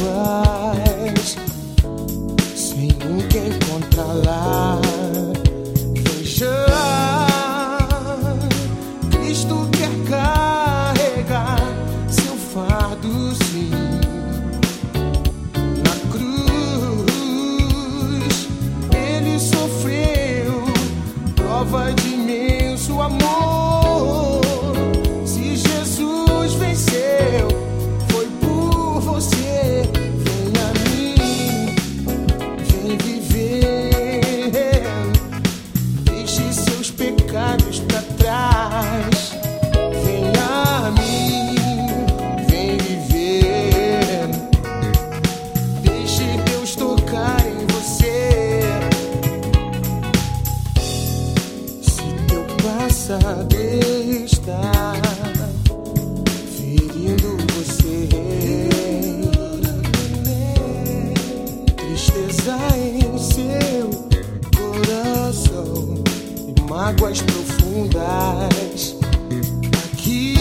trevas, sem ninguém controlar. Veja, Cristo quer carregar seu fardo, sim. Na cruz ele sofreu prova de imenso amor. Se Jesus venceu, foi por você. Vem a mim, vem viver. Deixe seus pecados pra trás. Vem a mim, vem viver. Deixe Deus tocar em você. Se teu passado está ferindo você, tristeza em seu coração e mágoas profundas, aqui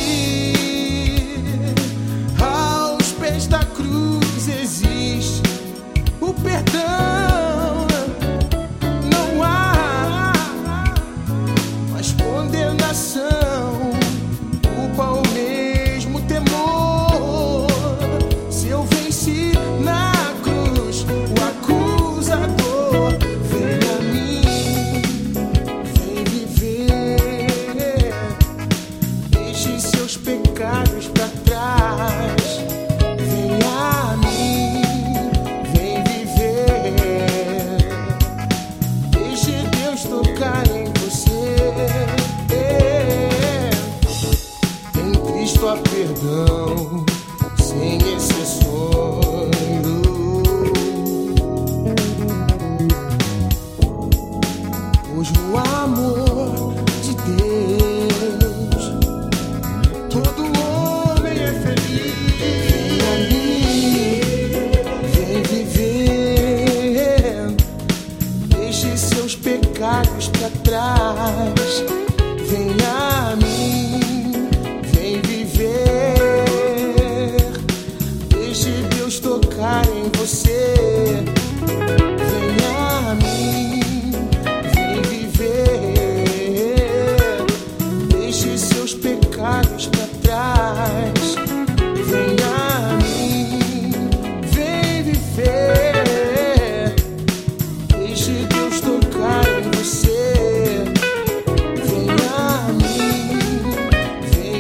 aos pés da cruz existe o perdão. Não há mais condenação, culpa ou mesmo temor. Se eu venci na cruz o acusador, vem a mim, vem viver. Deixe seus pecados pra trás. Vem a mim, vem viver. Deixe Deus tocar em você. Em Cristo há perdão, sem exceções. Pois no amor de Deus todo homem é feliz. Vem a mim, vem viver. Deixe seus pecados pra trás. Vem a mim, vem viver. Deixe Deus tocar em você. Vem a mim, vem viver. Deixe seus pecados pra trás. Vem a mim, vem viver. Deixe Deus tocar em você. Vem a mim, vem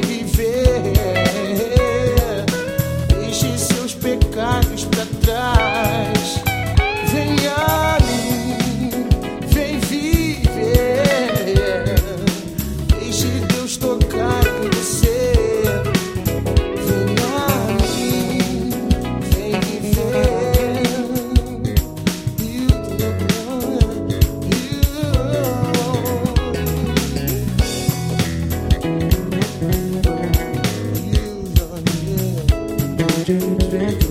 viver. Deixe seus pecados pra trás. Vem a mim, vem viver. Deixe Deus tocar em você. Vem a mim, vem viver. You don't